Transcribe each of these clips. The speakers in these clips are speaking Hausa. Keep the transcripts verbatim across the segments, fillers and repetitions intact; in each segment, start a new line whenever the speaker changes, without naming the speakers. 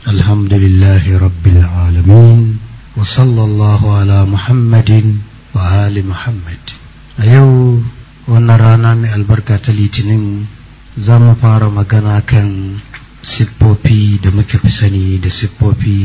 الحمد لله رب العالمين وصلى الله على محمد وآل محمد. أيو ونرانا من البركة litinin za mu fara magana kan siffofi da muke fi sani da siffofi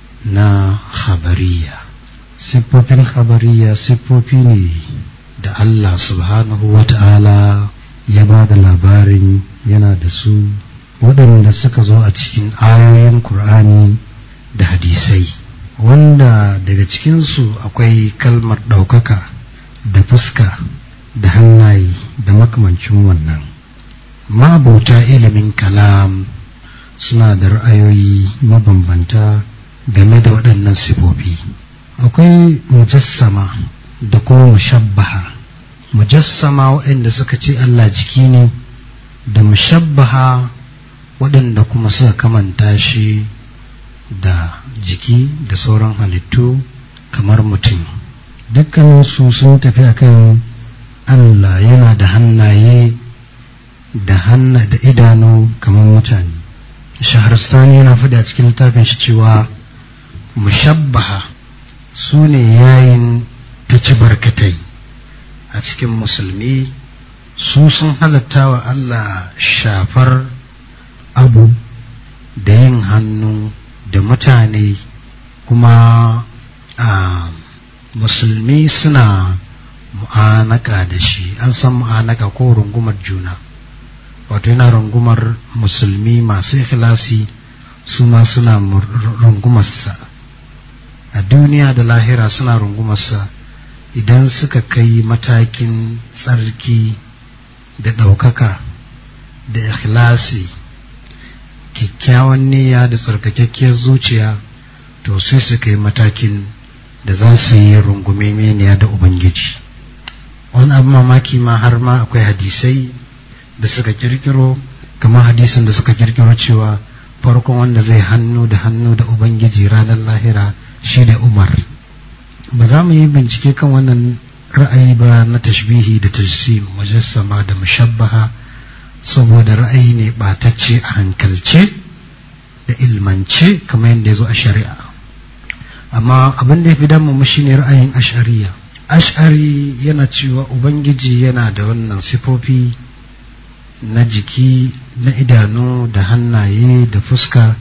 na khabariya. Siffofin khabariya siffofi ne da Allah subhanahu wa ta'ala ya ba da labarin yana da su, waɗanda suka zo a cikin ayoyin Kur'ani da hadisai, wanda daga cikinsu akwai kalmar ɗaukaka da fuska da hannaye da makamancin wannan. Ma'abota ilimin kalam suna da ra'ayoyi mabambanta game da waɗannan sifofi. Akwai mujassama da kuma mushabbaha. Mujassama waɗanda suka ce Allah jiki ne, da mushabbaha waɗanda kuma suka kamanta shi da jiki da sauran halittu kamar mutum. Dukkaninsu sun tafi akan Allah yana da hannaye da hanna da idanu kamar mutane. Shahrastani yana faɗi a cikin littafin shi cewa mushabbaha su ne yayin ta ci barkatai a cikin musulmi. Su sun halatta wa Allah shafar abu da yin hannu da mutane, kuma a musulmi suna mu'anaka da shi. An san mu'anaka ko rungumar juna, wato yana rungumar musulmi masu ikhlasi, su ma suna rungumarsa a duniya da lahira, suna rungumarsa idan suka kai matakin tsarki da ɗaukaka da ikhlasi, kyakkyawan niyya da tsarkakakkiyar zuciya, to sai su kai matakin da za su yi rungume meniya da Ubangiji. Wani abu mamaki ma har ma akwai hadisai da suka kirkiro, kamar hadisin da suka kirkiro cewa farkon wanda zai hannu da hannu da Ubangiji ranar lahira shi da Umar. Ba za mu yi bincike kan wannan ra'ayi ba na tashbihi da tajsim, mujassama da mushabbaha, saboda ra'ayi ne ɓatacce a hankalce da ilmance kamar yadda ya zo a shari'a. Amma abin da ya fi damu mu shine ra'ayin ash'ariya. Ash'ari yana cewa Ubangiji yana da wannan sifofi na jiki, na idanu da hannaye da fuska,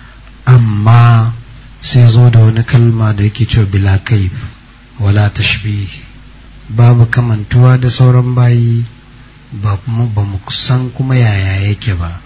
amma sai zo da wani kalma da yake cewa bila kaif wala tashbih, babu kamantuwa da sauran bayi, ba kuma ba mu san kuma yaya yake ba.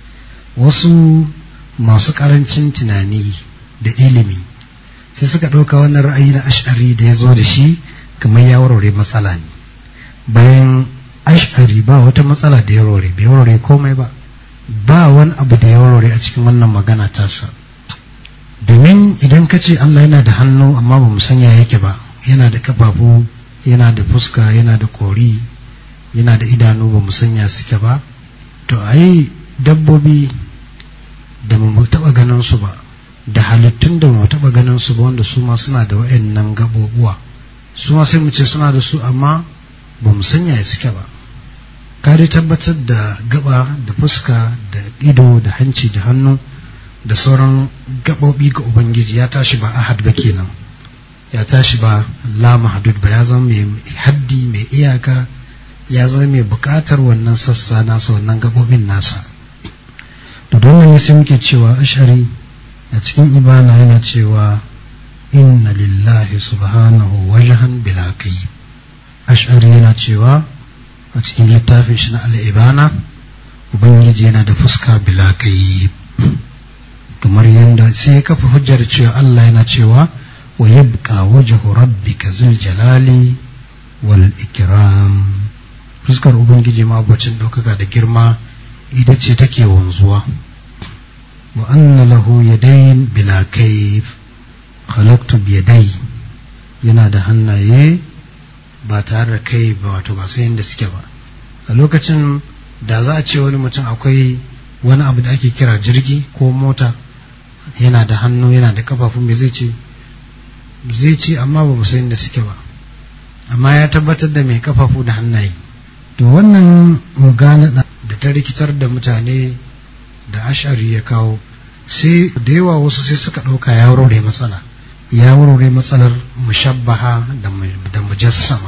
Wasu masu karancin tunani da ilimi sai suka ɗauka wannan ra'ayi na ash'ari da ya zo da shi kamar ya warware matsala ne, bayan ash'ari ba wata matsala da ya warware, bai warware komai ba, ba wani abu da ya warware a cikin wannan magana tasa. Domin idan ka ce Allah yana da hannu amma ba mu san ya yake ba, yana da kafafu, yana da fuska, yana da kori, yana da idanu, ba mu sanya suke ba, to ai dabbobi da mu taɓa ganin su ba, da halittun da mu taɓa ganin su ba, wanda su ma suna da wa'annan gabobuwa, su ma sai mu ce suna da su amma ba mu sanya suke ba. Ka dai tabbatar da gaba da fuska da ido da hanci da hannu da sauran gabobi ga Ubangiji, ya tashi ba ahad ba kenan, ya tashi ba la mahdud ba, ya zama mai haddi, mai iyaka, ya zama mai bukatar wannan sassa nasa, wannan gabobin nasa. To don ne sai muke cewa ash'ari a cikin ibana yana cewa inna lillahi subhanahu wajhan bila kayyib. Ash'ari yana cewa a cikin littafin shi na al-ibana, Ubangiji yana da fuska bila kayyib, kamar yanda sai ya kafa hujjar cewa Allah yana cewa wa yabqa wajhu rabbika zul jalali wal ikram. Fuskar Ubangiji ma bacin ɗaukaka da girma ita ce take wanzuwa. Wa anna lahu yadayn bila kayf khalaqtu bi yaday, yana da hannaye ba tare da kai ba, wato ba sai yanda suke ba. A lokacin da za a ce wani mutum akwai wani abu da ake kira jirgi ko mota, yana da hannu yana da kafafu, me zai ce? Zai ce amma ba mu san yanda suke ba, amma ya tabbatar da mai kafafu da hannaye. To wannan mugana da ta rikitar da mutane da ash'ari ya kawo sai da yawa wasu sai suka ɗauka ya warware matsala ya warware matsalar mushabbaha da mujassama.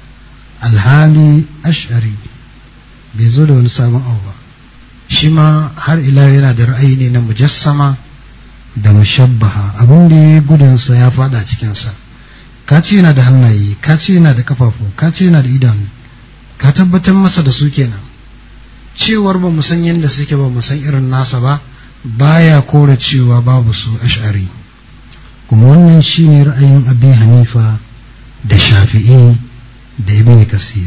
Alhali ash'ari bai zo da wani sabon abu ba, shi ma har ila yana da ra'ayi ne na mujassama da mushabbaha. Abin da ya gudunsa ya fada cikinsa. Ka ce yana da hannaye, ka ce yana da kafafu, ka ce yana da idanu, ka tabbatar masa da su kenan. Cewar ba mu san yadda suke ba mu san irin nasa ba baya kore cewa babu su ash'ari. Kuma wannan shine ra'ayin Abi Hanifa da Shafi'i da Ibn Kasir.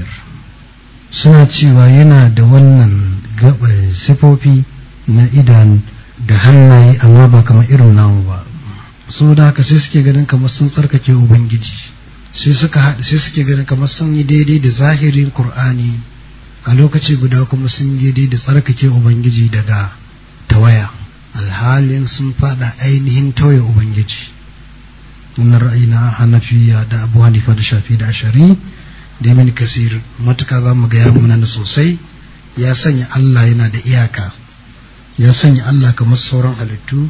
Suna cewa yana da wannan gaba sifofi na idanu da hannaye amma ba kamar irin namu ba. So da haka sai suke ganin kamar sun tsarkake Ubangiji, sai suka haɗa sai suke ganin kamar sun yi daidai da zahirin Qur'ani, a lokaci guda kuma sun yi daidai da tsarkake Ubangiji daga tawaya, alhalin sun fada ainihin tauye Ubangiji. Wannan ra'ayi na Hanafiya da Abu Hanifa da Shafi da Ashari da Ibn Kasir matuka za mu ga ya muna sosai. Ya sanya Allah yana da iyaka, ya sanya Allah kamar sauran halittu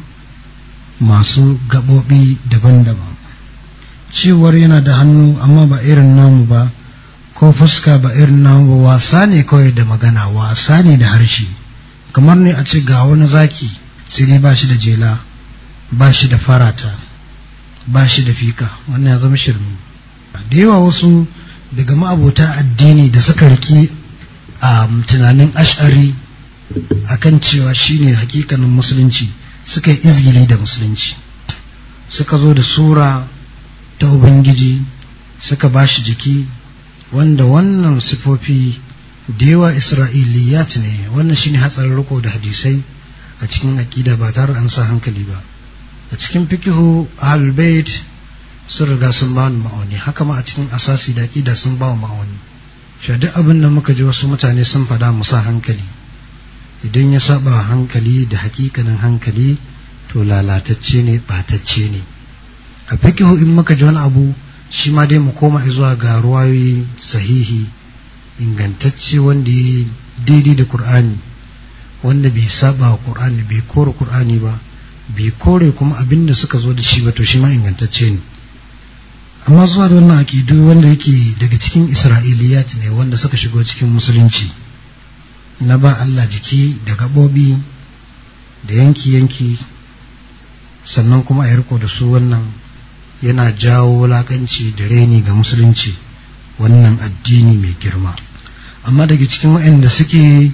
masu gaɓoɓi daban-daban. Cewar yana da hannu amma ba irin namu ba, ko fuska ba irin namu ba, wasa ne kawai da magana, wasa ne da harshe. Kamar ne a ce ga wani zaki sai dai ba shi da jela, ba shi da farata, ba shi da fika. Wannan ya zama shirme. Da yawa wasu daga ma'abota addini da suka riki a tunanin ash'ari akan cewa shine hakikanin musulunci, suka yi izgili da musulunci, suka zo da sura ta Ubangiji suka ba shi jiki, wanda wannan sifofi da yawa isra'iliyat ne. Wannan shine hatsarin riko da hadisai a cikin aqida ba tare an sa hankali ba. A cikin fikihu ahlul bait sun riga sun ba ma'auni, haka ma a cikin asasi da aqida sun ba ma'auni. Shi duk abin da muka ji wasu mutane sun faɗa mu sa hankali, idan ya saba hankali da hakikanin hankali to lalatacce ne, batacce ne. A fikihu in muka ji wani abu shi ma dai mu koma zuwa ga ruwayoyi sahihi ingantacce wanda ya daidai da Qur'ani, wanda bai saba wa Qur'ani, bai kore Qur'ani ba, bai kore kuma abin da suka zo da shi ba, to shi ma ingantacce ne. Amma zuwa da wannan aqidu wanda yake daga cikin isra'iliyat ne, wanda suka shigo cikin musulunci, na ba Allah jiki da gabobi da yanki-yanki sannan kuma a riko da su, wannan yana jawo wulakanci da reni ga musulunci, wannan addini mai girma. Amma daga cikin waɗanda suke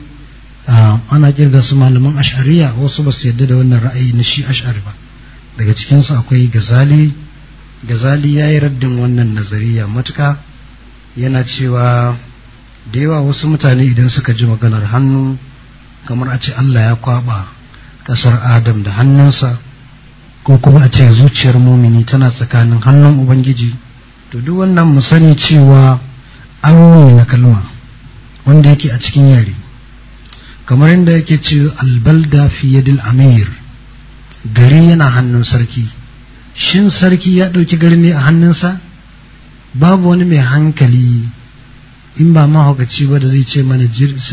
ana kirga su malaman ash'ariya, wasu ba su yadda da wannan ra'ayi na shi ash'ari ba. Daga cikinsu akwai Gazali. Gazali ya yi raddin wannan nazariya matuka, yana cewa da yawa wasu mutane idan suka ji maganar hannu kamar a ce Allah ya kwaba kasar Adam da hannunsa, ko kuma a ce zuciyar mumini tana tsakanin hannun Ubangiji. To duk wannan mu sani cewa aro ne na kalma wanda yake a cikin yare, kamar inda yake ce albalda fi yadil amir, gari yana hannun sarki. Shin sarki ya ɗauki gari ne a hannunsa? Babu wani mai hankali in ba mahaukaci ba da zai ce mana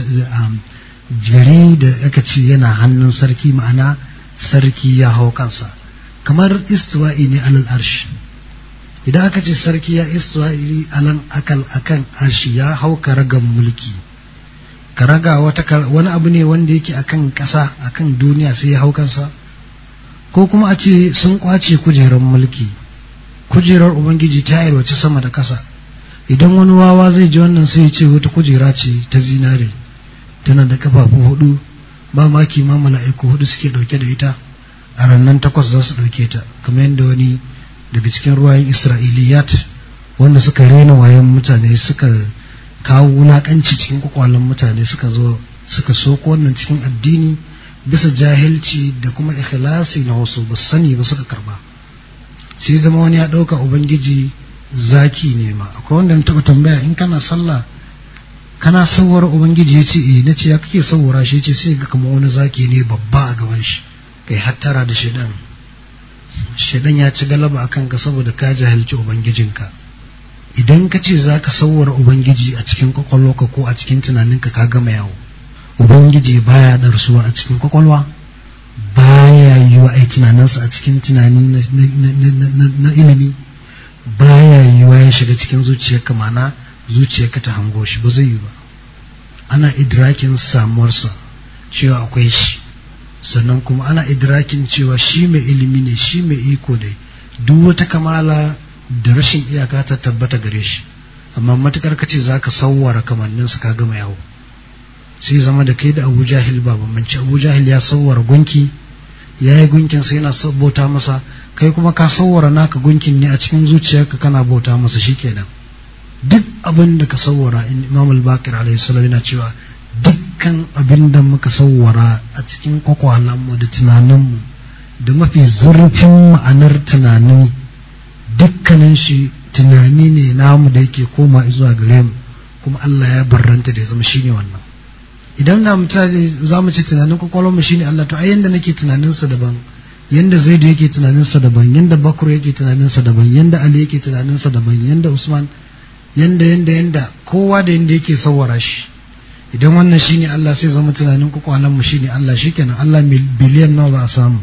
gari da aka ce yana hannun sarki, ma'ana sarki ya hau kansa. Kamar istiwa'i ne alal arshi. Idan aka ce sarki ya istiwa'i alan akal akan arshi, ya hau karagan mulki. Karaga wata wani abu ne wanda yake akan ƙasa, akan duniya, sai ya hau kansa. Ko kuma a ce sun kwace kujerar mulki, kujerar Ubangiji ta yarwace sama da ƙasa. Idan wani wawa zai ji wannan sai ya ce wata kujera ce ta zinare, tana da kafafu hudu, ba maki ma mala'iku hudu suke dauke da ita, a rannan takwas za su dauke ta. Kamar yadda wani daga cikin ruwayen isra'iliyat wanda suka rena wayan mutane, suka kawo wulakanci cikin kwakwalen mutane, suka zo suka soko wannan cikin addini bisa jahilci da kuma ikhlasi na wasu, ba sani ba suka karba. Sai zama wani ya dauka Ubangiji zaki ne ma. Akwai wanda na taba tambaya, in kana sallah kana sawwara Ubangiji? Ya ce eh. Na ce ya kake sawwara shi? Ya ce sai ga kamar wani zaki ne babba a gaban shi. Kai hattara da shedan, shedan ya ci galaba akan ka saboda ka jahilci Ubangijinka. Idan ka ce za ka sawwara Ubangiji a cikin kwakwalwarka ko a cikin tunaninka, ka gama yawo. Ubangiji baya darsuwa a cikin kwakwalwa, baya yiwa ai tunaninsa a cikin tunanin na ilimi, baya yiwa ya shiga cikin zuciyarka, mana zuciyarka ta hango shi, ba zai yi ba. Ana idrakin samuwarsa cewa akwai shi, sannan kuma ana idrakin cewa shi mai ilimi ne, shi mai iko dai, duk wata kamala da rashin iyaka ta tabbata gare shi. Amma matukar kace zaka sawwara kamanninsa ka gama yawo, sai zama da kai da Abu Jahil ba bambanci. Abu Jahil ya sawwara gunki, yayi gunkin sai yana bauta masa, kai kuma ka sawwara naka gunkin ne a cikin zuciyarka kana bauta masa, shikenan. Duk abin da ka sawwara, Imam al-Baqir alayhi salam yana cewa dukkan abin da muka sawwara a cikin kwakwalanmu da tunaninmu da mafi zurfin ma'anar tunani, dukkanin shi tunani ne namu da yake koma zuwa gare mu, kuma Allah ya barranta da ya zama shine wannan. Idan na mutane za mu ce tunanin kwakwalwar mu shine Allah, to ai yanda nake tunanin sa daban, yanda Zaidu yake tunanin sa daban, yanda Bakr yake tunanin sa daban, yanda Ali yake tunanin sa daban, yanda Usman, yanda yanda yanda kowa da yanda yake sawwara shi. Idan wannan shine Allah, sai zama tunanin kwakwalwar mu shine Allah, shikenan. Allah biliyan nawa za a samu,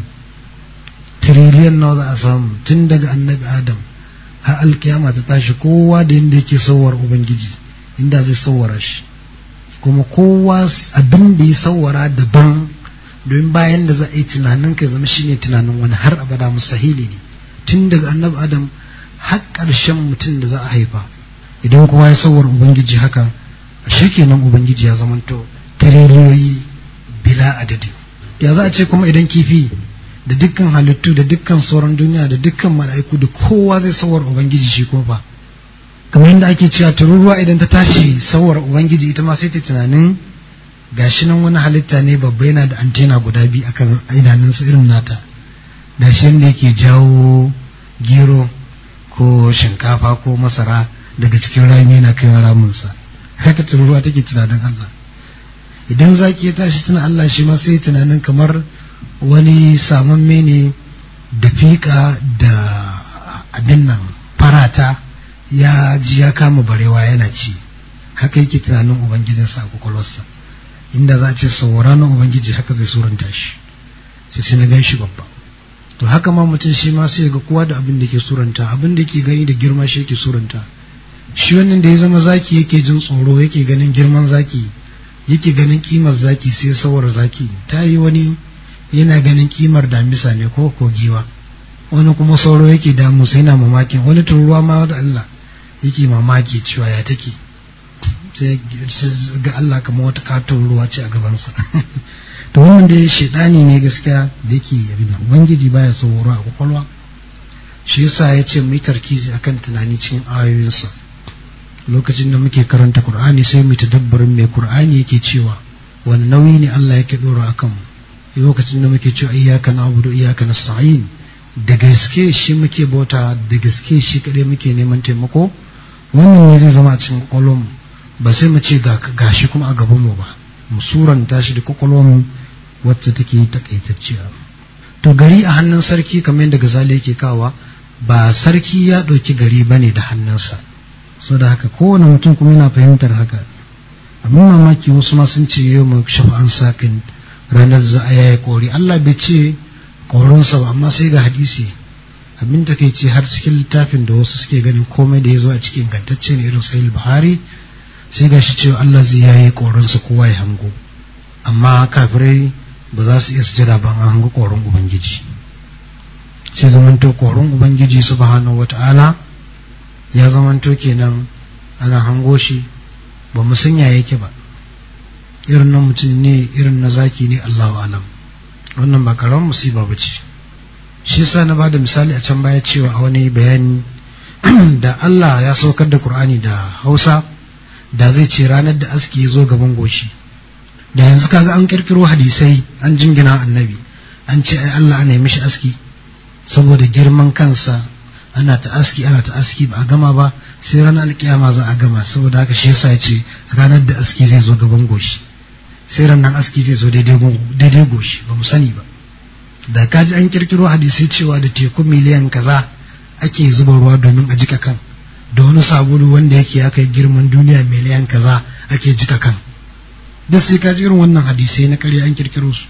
tiriliyan nawa za a samu, tun daga annabi Adam har alkiyama ta tashi, kowa da yanda yake sawwar ubangiji, inda zai sawwara shi. Kuma kowa abin da ya sawwara daban, domin bayan da za a yi tunanin ka zama shine tunanin wani har abada mustahili ne, tun daga annabi Adam har ƙarshen mutum da za a haifa. Idan kowa ya sawwara ubangiji haka, shikenan ubangiji ya zamanto tiriliyoyi bila adadi. Ya za a ce kuma idan kifi da dukkan halittu da dukkan sauran duniya da dukkan mala'iku da kowa zai sawwara ubangiji, shi kuma fa kamar yadda ake cewa tururuwa idan ta tashi sawwara ubangiji, ita ma sai ta tunanin gashi nan wani halitta ne babba, yana da antena guda biyu akan idanunsa irin nata, da shi yadda yake jawo gero ko shinkafa ko masara daga cikin rami yana kai ramunsa. Haka tururuwa take tunanin Allah. Idan zaki ya tashi tuna Allah, shi ma sai tunanin kamar wani samamme ne da fika da abin nan farata, ya ji ya kama barewa yana ci. Haka yake tunanin ubangijinsa a kwakwalwarsa. Inda za a ce saurara na ubangiji, haka zai suranta shi, sai sai na gan shi babba. To haka ma mutum shi ma sai ga kowa da abin da ke suranta, abin da ke gani da girma shi yake suranta. Shi wannan da ya zama zaki yake jin tsoro, yake ganin girman zaki, yake ganin kimar zaki, sai sawar zaki. Ta yi wani yana ganin kimar damisa ne ko kogiwa, wani kuma sauro yake damu sai yana mamakin, wani turuwa ma da Allah yake mamaki cewa ya take, sai ga Allah kamar wata katon ruwa ce a gabansa. To wannan dai shedani ne gaskiya da yake abin nan. Ubangiji baya sauro a kwakwalwa, shi yasa ya ce mu yi tarkizi akan tunani cikin ayoyinsa. Lokacin da muke karanta Qur'ani sai mu tadabburin me Qur'ani yake cewa, wani nauyi ne Allah yake dora akan mu. Lokacin da muke cewa iyyaka na'budu iyyaka nasta'in, da gaske shi muke bauta, da gaske shi kadai muke neman taimako, wannan ne zai zama a cikin kwakwalwarmu. Ba sai mu ce ga gashi kuma a gaban mu ba, mu suranta shi da kwakwalwarmu wacce take takaitacciya. To gari a hannun sarki, kamar yadda Gazali yake kawa, ba sarki ya ɗauki gari bane da hannunsa. Saboda haka kowane mutum kuma yana fahimtar haka. Abin mamaki wasu ma sun ce yau mu shafa an sakin ranar za a yaya kori. Allah bai ce korinsa ba, amma sai ga hadisi. Abin ta kai ce har cikin littafin da wasu suke ganin komai da ya zo a cikin ingantacce ne irin Sahih Buhari, sai ga shi cewa Allah zai yaye korinsa kowa ya hango. Amma kafirai ba za su iya sujada ban an hango korin Ubangiji. Sai zamanto korin Ubangiji subhanahu wata'ala ya zamanto kenan ana hango shi, ba mu san ya yake ba, irin na mutum ne, irin na zaki ne, Allahu alam. Wannan ba karamin musiba ba ce. Shi yasa na bada misali a can baya cewa a wani bayani da Allah ya saukar da Qur'ani da Hausa, da zai ce ranar da aski ya zo gaban goshi, da yanzu kaga an kirkiro hadisai an jingina annabi, an ce ai Allah ana yi mishi aski saboda girman kansa, ana ta aski ana ta aski ba a gama ba, sai ranar alkiyama za a gama. Saboda haka shi yasa ya ce ranar da aski zai zo gaban goshi, sai ranar aski zai zo daidai goshi, ba mu sani ba. Da kaji an kirkiro hadisai cewa da teku miliyan kaza ake zuba ruwa domin a jika kan, da wani sabulu wanda yake ya kai girman duniya miliyan kaza ake jika kan, duk sai kaji irin wannan hadisai na ƙarya an kirkiro su.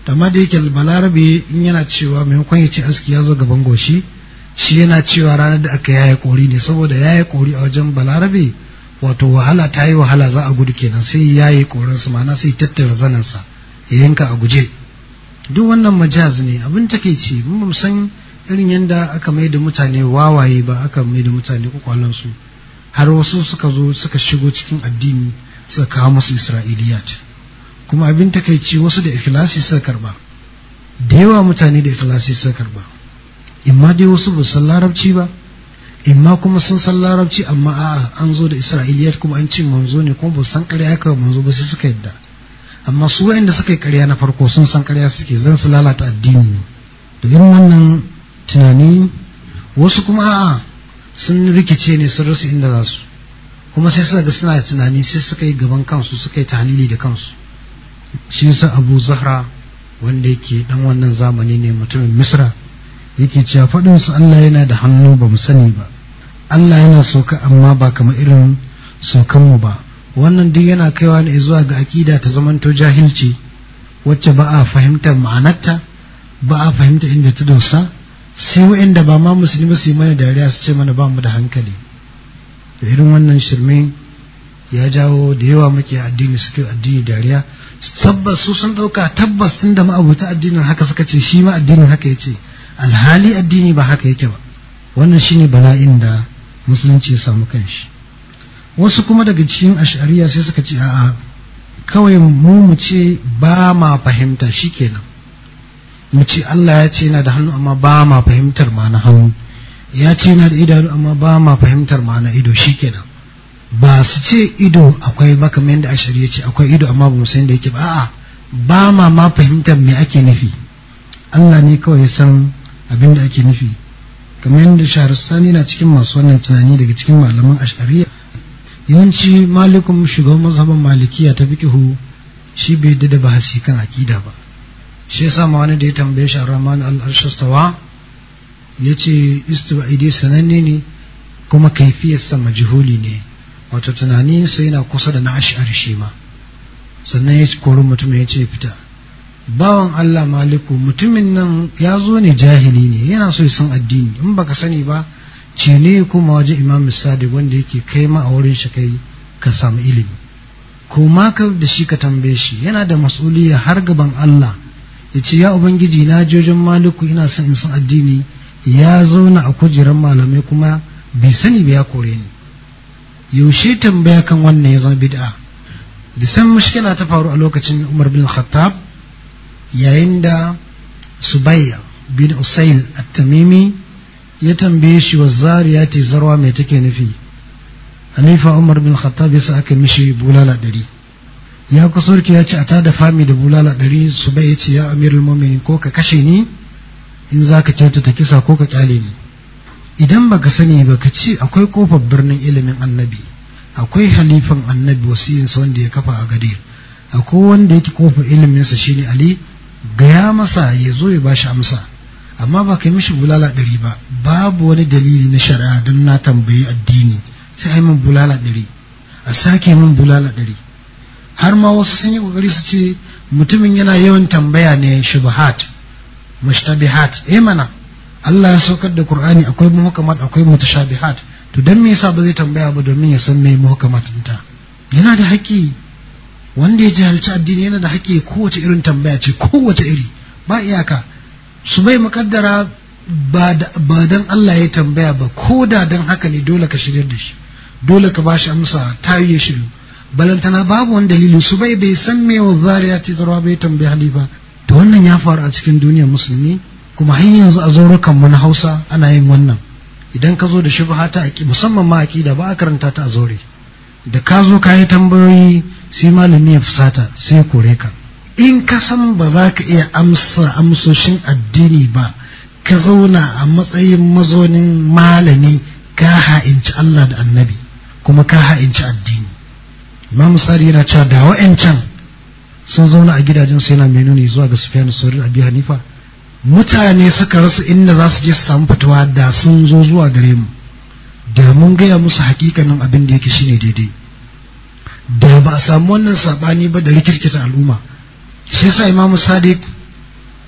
amma da yake balarabe in yana cewa maimakon ya ce aski ya zo gaban goshi, shi yana cewa ranar da aka yaye kori ne, saboda yaye kori a wajen balarabe wato wahala ta yi wahala, za a gudu kenan, sai yaye korinsa, ma'ana sai tattara zanensa ya yanka a guje. Duk wannan majaz ne. Abin takeici mun san irin yadda aka mai da mutane wawaye ba, aka mai da mutane kwakwalansu har wasu suka zo suka shigo cikin addini suka kawo musu isra'iliyat. Kuma abin takeici wasu da ikhlasi suka karba, da yawa mutane da ikhlasi suka karba, imma dai wasu ba san larabci ba, imma kuma sun san larabci amma a'a an zo da isra'iliyat kuma an ce manzo ne kuma ba san ƙarya aka manzo ba sai suka yadda. Amma su wa'anda suka yi ƙarya na farko sun san ƙarya suke, zan su lalata addini. Da irin wannan tunani wasu kuma a'a sun rikice ne, sun rasa inda za su, kuma sai suka ga suna da tunani sai suka yi gaban kansu, suka yi tahlili da kansu. Shi yasa Abu Zahra wanda yake dan wannan zamani ne, mutumin Misra, yake cewa faɗin su Allah yana da hannu ba mu sani ba, Allah yana sauka amma ba kamar irin saukan mu ba. Wannan duk yana kaiwa ne zuwa ga akida ta zamanto jahilci, wacce ba a fahimtar ma'anarta, ba a fahimta inda ta dosa, sai wa'anda ba ma musulmi su yi mana dariya su ce mana ba mu da hankali. Da irin wannan shirme ya jawo da yawa muke addini suke addini dariya. Tabbas su sun ɗauka tabbas tun da ma'abuta addinin haka suka ce shi ma addinin haka ya ce, alhali addini ba haka yake ba. Wannan shine bala'in da musulunci ya samu kanshi. Wasu kuma daga cikin ash'ariya sai suka ce a'a, kawai mu mu ce ba ma fahimta shikenan, mu ce Allah ya ce yana da hannu amma ba ma fahimtar ma'ana hannu, ya ce yana da idanu amma ba ma fahimtar ma'ana ido, shikenan. Ba su ce ido akwai ba kamar yadda ash'ariya ce akwai ido amma ba mu san da yake ba, a'a ba ma ma fahimtar me ake nufi, Allah ne kawai ya san abin da ake nufi. Kamar yadda Shahrastani na cikin masu wannan tunani daga cikin malaman ash'ariya. Yawanci malikun shugaban mazhaban malikiya ta fiqhu shi bai yadda da bahasi kan akida ba. Shi yasa ma wani da ya tambaye shi Ar-Rahman al-Arshastawa yace istiwa'idi sananne ne kuma kaifiyar sa majhuli ne, wato tunani sai yana kusa da na ash'ari shi ma. Sannan ya kori mutum ya ce fita. Bawan Allah Maliku, mutumin nan ya zo ne jahili ne, yana so ya san addini, in baka sani ba ce ne kuma waje Imam Sadiq wanda yake kai ma a wurin shi kai ka samu ilimi, ko ma ka da shi ka tambaye shi, yana da mas'uliyya har gaban Allah. Ya ce ya ubangiji na jojin Maliku ina son in san addini, ya zauna a kujerar malamai kuma bai sani ba ya kore ni. Yaushe tambaya kan wannan ya zama bid'a? Da san mushkila ta faru a lokacin Umar bin Khattab yayin da Subayya bin Usail at-Tamimi ya tambaye shi wa zariyati zarwa mai take nufi. Hanifa Umar bin Khattab ya sa aka mishi bulala ɗari. Ya kusurki ya ce a tada fami da bulala ɗari. Subayya ya ce ya amirul mu'minin ko ka kashe ni in za ka kyautata kisa ko ka kyale ni. Idan baka sani ba ka ce akwai kofar birnin ilimin annabi, akwai halifan annabi wasiyinsa wanda ya kafa a Gadir, akwai wanda yake kofar iliminsa shine Ali, gaya masa ya zo ya bashi amsa. Amma ba kai mishi bulala ɗari ba, babu wani dalili na shari'a don na tambayi addini sai ai min bulala ɗari, a sake min bulala ɗari. Har ma wasu sun yi kokari su ce mutumin yana yawan tambaya ne shubuhat mushtabihat. Eh mana Allah ya saukar da Qur'ani akwai muhkamat akwai mutashabihat, to dan me yasa ba zai tambaya ba domin ya san me muhkamat ɗinta? Yana da haƙƙi, wanda ya jahilci addini yana da haƙƙi kowace irin tambaya ce, kowace iri ba iyaka. Su bai muƙaddara ba dan Allah ya tambaya ba, ko da dan haka ne dole ka shiryar da shi, dole ka bashi amsa ta yi shiru. Balantana babu wani dalili, su bai bai san me wa zariyati zarwa bai tambayi halifa. To wannan ya faru a cikin duniyar musulmi, kuma har yanzu a zaurukan mu na Hausa ana yin wannan. Idan ka zo da shubha ta aqida, musamman ma aqida, ba a karanta ta a zaure. Da ka zo ka yi tambayoyi sai malami ya fusata sai ya kore ka. In ka san ba za ka iya amsa amsoshin addini ba, ka zauna a matsayin mazaunin malami, ka ha'inci Allah da annabi kuma ka ha'inci addini. Imam Sari yana cewa da wa'ancan sun zauna a gidajen su yana menene zuwa ga Sufyan as-Sauri, Abi Hanifa, mutane suka rasa inda za su je su samu fatawa da sun zo zuwa gare mu, da mun gaya musu hakikanin abin da yake shine daidai, da ba a samu wannan sabani ba da rikirkita al'umma. Shi yasa Imam Sadiq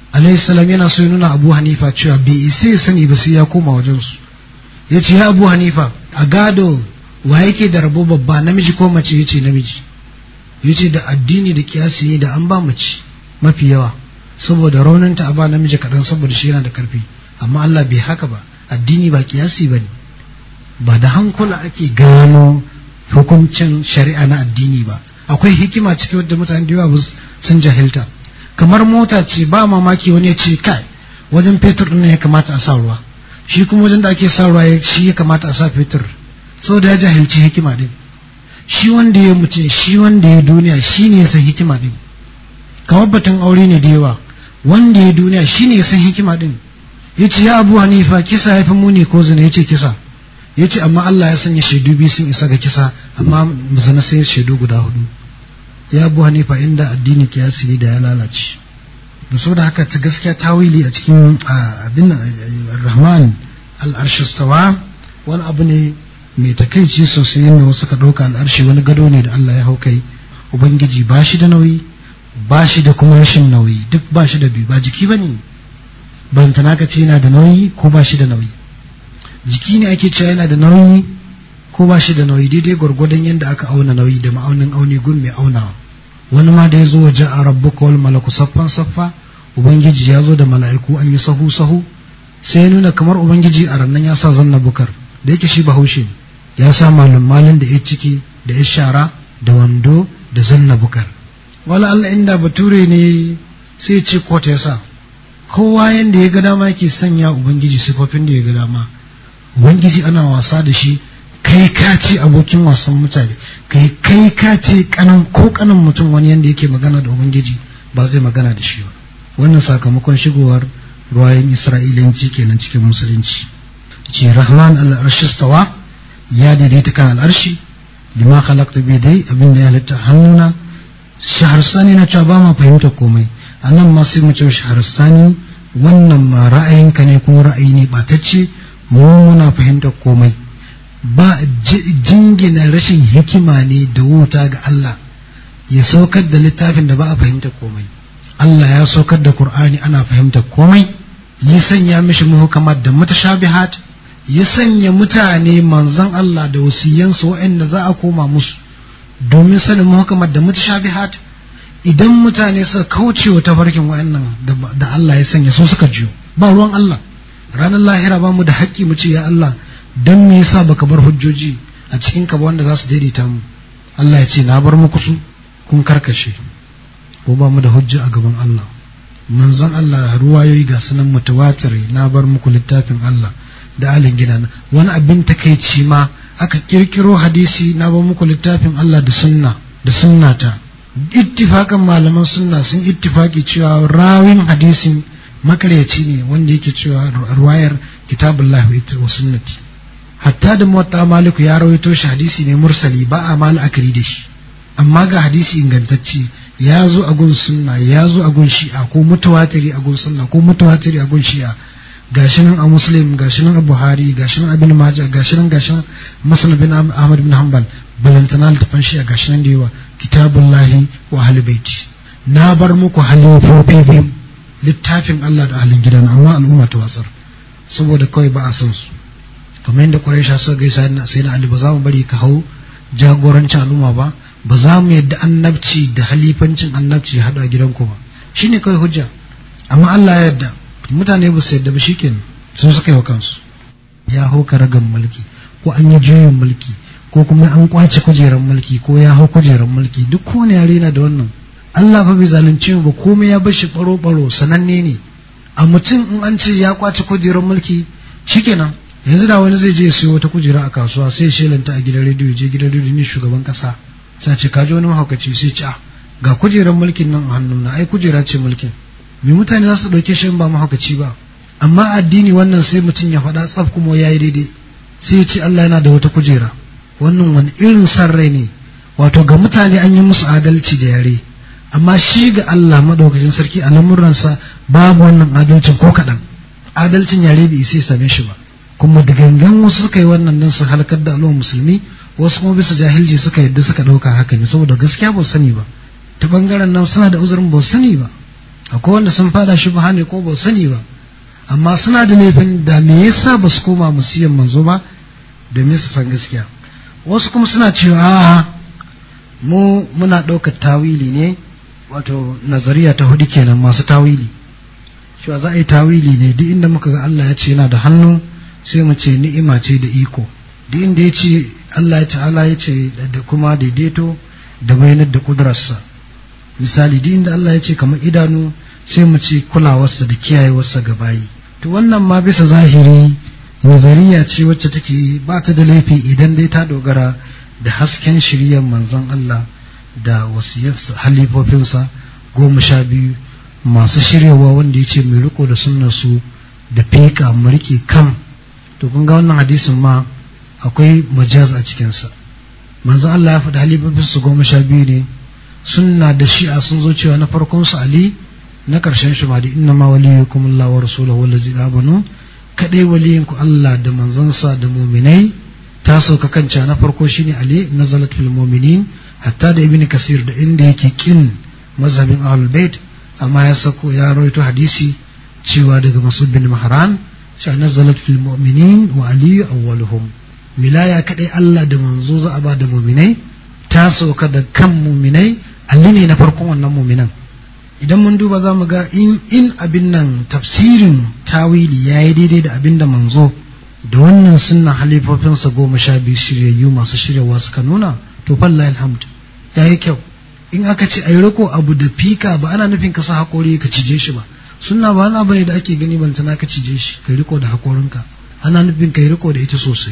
alayhi salam yana so ya nuna Abu Hanifa cewa bai isa ya sani ba sai ya koma wajen su yace ya Abu Hanifa a gado wa yake da rabo babba, namiji ko mace? Yace namiji. Yace da addini da kiyasi ne da an ba mace mafi yawa, saboda rauninta a ba namiji kaɗan saboda shi yana da karfi. Amma Allah bai haka ba, addini ba kiyasi ba ne, ba da hankula ake gano hukuncin shari'a na addini ba. Akwai hikima cikin wadda mutane da yawa sun jahilta. Kamar mota ce, ba mamaki wani ya ce kai wajen fetur ɗin ya kamata a sa ruwa, shi kuma wajen da ake sa ruwa shi ya kamata a sa fetur, saboda ya jahilci hikima din. Shi wanda ya mutum, shi wanda ya duniya, shi ne ya san hikima din. Kamar batun aure ne da yawa, wanda ya duniya shi ne ya san hikima din. Ya ce ya Abu Hanifa, kisa ya fi muni ko zina? Ya ce kisa. Ya ce amma Allah ya sanya shaidu biyu sun isa ga kisa, amma zina sai shaidu guda hudu. Ya Abu Hanifa, inda addini kiyasi ne da ya lalace. Da saboda haka ta gaskiya tawili a cikin abin Rahman al-Arshistawa wani abu ne mai takaici sosai, yadda wasu ka ɗauka al'arshi wani gado ne da Allah ya hau kai. Ubangiji ba shi da nauyi, ba shi da kuma rashin nauyi, duk ba shi da biyu, ba jiki ba ne. Ban tana ka ce yana da nauyi ko ba shi da nauyi. Jiki ne ake cewa yana da nauyi ko ba shi da nauyi, daidai gwargwadon yadda aka auna nauyi da ma'aunin auni gun mai aunawa. Wani ma da ya zo waje a rabbuka wal malaku saffan saffa, Ubangiji ya zo da mala'iku an yi sahu sahu, sai ya nuna kamar Ubangiji a rannan ya sa zanna bukar, da yake shi bahaushe ya sa malum malin da ya ciki da ya shara da wando da zanna bukar. Wala Allah inda bature ne sai ce kota ya sa, kowa yanda ya ga dama yake sanya Ubangiji sifofin da ya ga dama. Ubangiji ana wasa da shi, kai ka ce abokin wasan mutane, kai kai ka ce kanan ko kanan mutum wani yanda yake magana da Ubangiji ba zai magana da shi ba. Wannan sakamakon shigowar ruwayen Isra'ilanci kenan cikin musulunci. Ce Rahman al-Arshistawa ya daidaita kan al'arshi, lima khalaqta bi dai abin da ya halitta hannuna. Shaharsani na cewa ba ma fahimta komai, anan ma sai mu ce Shaharsani wannan ma ra'ayinka ne kuma ra'ayi ne batacce, mu muna fahimta komai. Ba jingina rashin hikima ne da wuta ga Allah ya saukar da littafin da ba a fahimta komai. Allah ya saukar da Qur'ani ana fahimta komai, ya sanya mishi muhkamat da mutashabihat, ya sanya mutane manzon Allah da wasiyansu waɗanda za a koma musu domin sanin muhkamat da mutashabihat. Idan mutane suka kauce wa tafarkin waɗannan da Allah ya sanya su suka jiyo, ba ruwan Allah. Ranar lahira ba mu da haƙƙi mu ce ya Allah dan me yasa baka bar hujjoji a cikin ka ba wanda za su daidaita mu? Allah ya ce na bar muku su kun karkashe, ko ba mu da hujja a gaban Allah. Manzon Allah ruwayoyi ga sunan mutawatir, na bar muku littafin Allah da alin gidana. Wani abin takeici ma aka kirkiro hadisi, na bar muku littafin Allah da sunna da sunnata. Ittifakan malaman sunna sun ittifaki cewa rawin hadisin makaryaci ne wanda yake cewa ruwayar kitabullahi wa sunnati. Hatta da muwatta Maliku ya rawaito shi hadisi ne mursali, ba a mal akari da shi. Amma ga hadisi ingantacce ya zo a gun sunna, ya zo a gun shi'a, ko mutawatiri a gun sunna ko mutawatiri a gun shi'a. Gashi nan a Muslim, gashi nan a Buhari, gashi nan a Ibn Majah, gashi nan gashi nan Musnad bin Ahmad bin Hanbal, balantana littafin shi'a gashi nan da yawa. Kitabullahi wa ahli baiti, na bar muku halifofi biyu, littafin Allah da ahlin gidan, amma al'umma ta watsar saboda kawai ba a san su. Kamar yadda Quraisha suka gaisa sai na Ali, ba za mu bari ka hau jagorancin al'umma ba, ba za mu yadda annabci da halifancin annabci ya haɗu a gidanku ba. Shine kawai hujja. Amma Allah ya yarda, mutane ba su yarda ba, shikenan sun suka yi wa kansu. Ya hau karagan mulki, ko an yi juyin mulki, ko kuma an kwace kujerar mulki, ko ya hau kujerar mulki, duk kowane yare na da wannan. Allah fa bai zalunce mu ba, komai ya bar shi baro baro sananne ne. A mutum in an ce ya kwace kujerar mulki shikenan, yanzu da wani zai je ya siyo wata kujera a kasuwa sai ya shelanta a gidan rediyo, je gidan rediyo ne shugaban kasa, sai ce ka ji wani mahaukaci, sai ce ah ga kujerar mulkin nan a hannuna, ai kujera ce mulkin. Me mutane za su dauke shi ba mahaukaci ba? Amma addini wannan sai mutum ya faɗa tsaf kuma yayi daidai, sai ya ce Allah yana da wata kujera. Wannan wani irin san rai ne? Wato ga mutane an yi musu adalci da yare, amma shi ga Allah madaukakin sarki a lamuransa babu wannan adalcin ko kaɗan. Adalcin yare bai sai same shi ba. Kuma da gangan wasu suka yi wannan nan su halakar da al'ummar musulmi, wasu kuma bisa jahilci suka yadda suka ɗauka haka ne saboda gaskiya ba sani ba. Ta bangaren nan suna da uzurin ba sani ba. akwai wanda sun fada shubha ne ko ba sani ba, amma suna da laifin da me yasa ba su koma musiyan manzo ba domin su san gaskiya. Wasu kuma suna cewa a'a mu muna ɗaukar tawili ne, wato nazariya ta hudu kenan, masu tawili cewa za a yi tawili ne duk inda muka ga Allah ya ce yana da hannu sai mu ce ni'ima ce da iko, duk inda ya ce Allah ya ta'ala ya ce da kuma daidaito da bayanar da kudurarsa. Misali duk inda Allah ya ce kamar idanu sai mu ce kulawarsa da kiyayewarsa ga bayi. To wannan ma bisa zahiri nazariya ce wacce take ba ta da laifi idan dai ta dogara da hasken shiriyar manzon Allah da wasiyarsa halifofinsa goma sha biyu masu shiryawa, wanda ya ce mai riko da sunnar su da feka mu rike kam. To kun ga wannan hadisin ma akwai majaz a cikinsa. Manzon Allah ya faɗi halifofinsu goma sha biyu ne. Sunna da shi'a sun zo cewa na farkon su Ali, na ƙarshen shi ma da inna ma waliyukum Allah wa rasuluhu wallazina amanu, kadai waliyinku Allah da manzansa da mu'minai. Ta sauka kanta na farko shine Ali, nazalat fil mu'minin, hatta da ibn kasir da inda yake kin mazhabin ahlul bait, amma ya sako ya rawaito hadisi cewa daga Mas'ud bin Mahran cewa nazalat fil mu'minin wa Ali awwaluhum. Wilaya kadai Allah da manzo za a ba da mu'minai, ta sauka da kan mu'minai, Ali ne na farkon wannan mu'minan. Idan mun duba za mu ga in in abin nan tafsirin tawili ya yi daidai da abin da manzo da wannan sunna halifofinsa goma sha biyu shiryayyu masu shiryawa suka nuna, to fallahi alhamd ya yi kyau. In aka ce ai riko abu da fika ba ana nufin ka sa hakori ka cije shi ba. Sunna ba wani abu ne da ake gani bantana ka cije shi ka riko da hakorinka, ana nufin ka yi riko da ita sosai.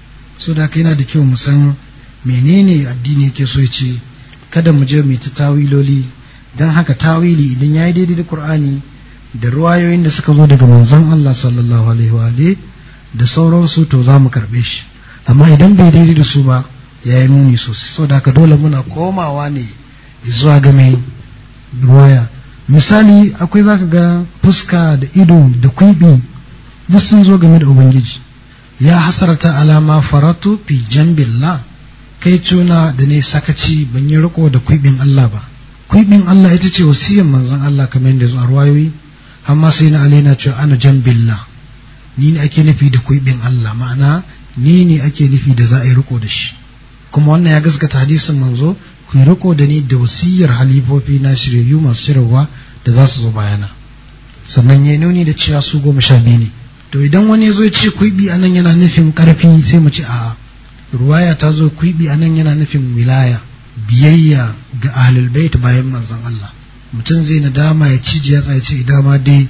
So da yana da kyau mu san menene addini yake so ya ce, kada mu je mu ta tawiloli. Dan haka tawili idan ya yi daidai da Qur'ani da ruwayoyin da suka zo daga manzon Allah sallallahu alaihi wa alihi da sauransu, to za mu karbe shi. Amma idan bai daidai da su ba ya yi muni sosai. Saboda haka dole muna komawa ne zuwa ga mai ruwaya. Misali akwai zaka ga fuska da ido da kwibi duk sun zo game da Ubangiji. Ya hasarata alama faratu fi jambillah, kai tuna da ne sakaci ban yi riko da kwibin Allah ba. Kwibin Allah ita ce wasiyar manzon Allah kamar yadda zo a ruwayoyi, amma sai na alaina cewa ana jambillah, ni ne ake nufi da kwibin Allah, ma'ana ni ne ake nufi da za a yi riko da shi. Kuma wannan ya gaskata hadisin manzo, ku yi riko da ni da wasiyar halifofi na shiryayyu masu shirarwa da za su zo bayana. Sannan ya nuni da cewa su goma sha biyu ne. To idan wani ya zo ya ce kwibi anan yana nufin karfi, sai mu ce a'a, ruwaya ta zo kwibi anan yana nufin wilaya, biyayya ga ahlul bait bayan manzon Allah. Mutum zai nadama ya cije ya tsaye ce dama dai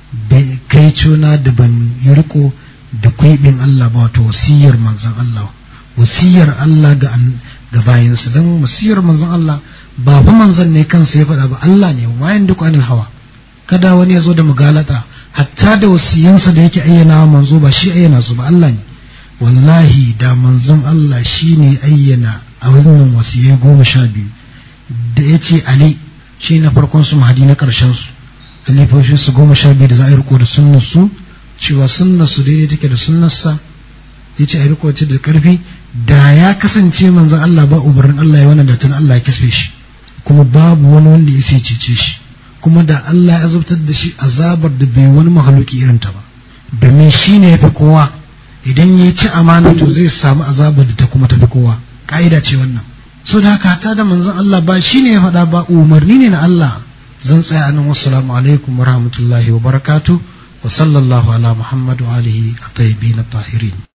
kai cona da ban yi riko da kwibin Allah ba, wato wasiyar manzon Allah, wasiyar Allah ga ga bayansa. Dan wasiyar manzon Allah ba fa manzon ne kansa ya faɗa ba, Allah ne, wayan duk anil hawa. Kada wani ya zo da mugalata, hatta da wasiyansa da yake ayyana manzo ba shi ayyana su ba, Allah ne. Wallahi da manzon Allah shi ne ayyana a wannan wasiyai goma sha biyu da ya ce Ali shi na farkon su, mahadi na ƙarshen su, halifofin su goma sha biyu da za a yi riko da sunnar su, cewa sunnar su daidai take da sunnarsa, ya ce a yi riko da ƙarfi. Da ya kasance manzon Allah ba umarnin Allah ya wannan da tun Allah ya kisfe shi, kuma babu wani wanda ya sai cece shi, kuma da Allah ya azabtar da shi azabar da bai wani mahaluki irin ta ba, domin shi ne ya fi kowa. Idan ya ci amana to zai samu azabar da ta kuma tafi kowa, ka'ida ce wannan. So da haka ta da manzon Allah ba shi ne ya faɗa ba, umarni ne na Allah. Zan tsaya anan, wassalamu alaikum wa rahmatullahi wa barakatuh, wa sallallahu ala Muhammad wa alihi at-tayyibin at-tahirin.